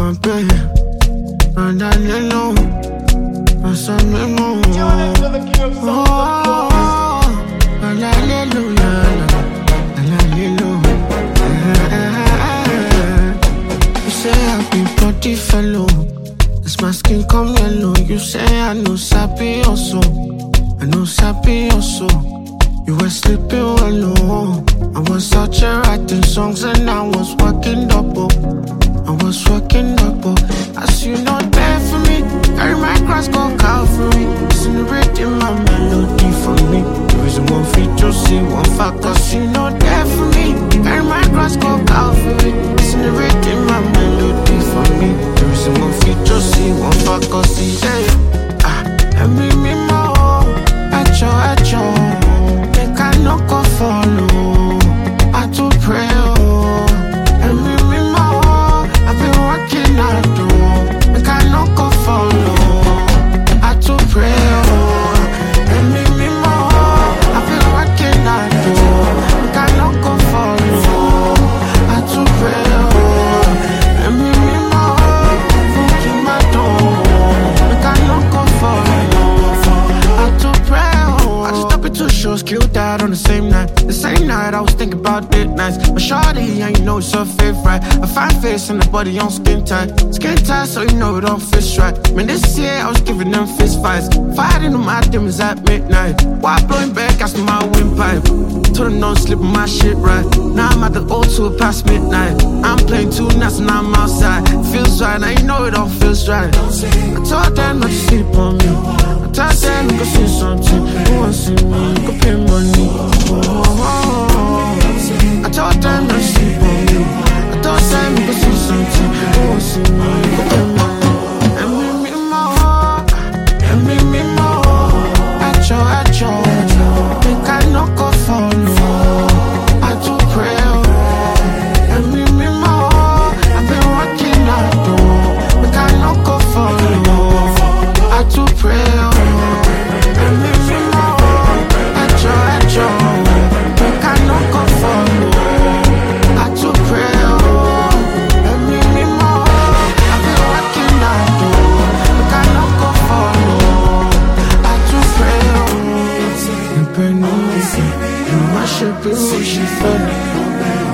my bed. And I lay low. I said, me more. Oh, hallelujah. You say I be body fellow. As my skin come yellow. You say I know sappy also. I know sappy also. You were sleeping alone. I was out here writing songs and I was working double. I was working double. As you know there for me. Carry my cross, go Calvary. Celebrating my melody for me. There is one feet to see, one fact. Cause you know there for me. Carry my cross, go Calvary. Celebrating my melody for me. There is one feet to see, one fact. Cause he say, and me more. At your. Make I no go follow. I do pray, oh. And me more. I've been working hard, oh. Make I no go follow. I do pray, oh. And me more. I've been working hard, oh. Make I no go follow. I do pray, oh. And me more. Fucking my door. Make I no go follow. I do pray, oh. I just stop at 2 shows, killed that on the same night. The same night I was thinking about it nights. But shawty, and you know it's her favorite. A fine face and the body on skin tight. Skin tight, so you know it don't fit right. Man, this year I was giving them fist fights. Fighting on my demons at midnight. While blowing back, asking my windpipe. Told them don't slip my shit right. Now I'm at the O2 past midnight. I'm playing 2 nights and I'm outside. Feels right, now you know it all feels right. I told them not to sleep on me. I told them you go see something. You want to see me, you go pay money. I told them not to sleep on me. I told them you go see something. You want to see me, you go pay money. And me more. And me more. At your. Make I no go follow. I do pray, oh. And me more. I've been working hard, oh. Make I no go follow. I do pray, oh. And me more. At your. Make I no go follow. I do pray, oh. And me more. I've been working hard, oh. Make I no go follow. I do pray, oh. You pray no mercy. You worship you, she fell.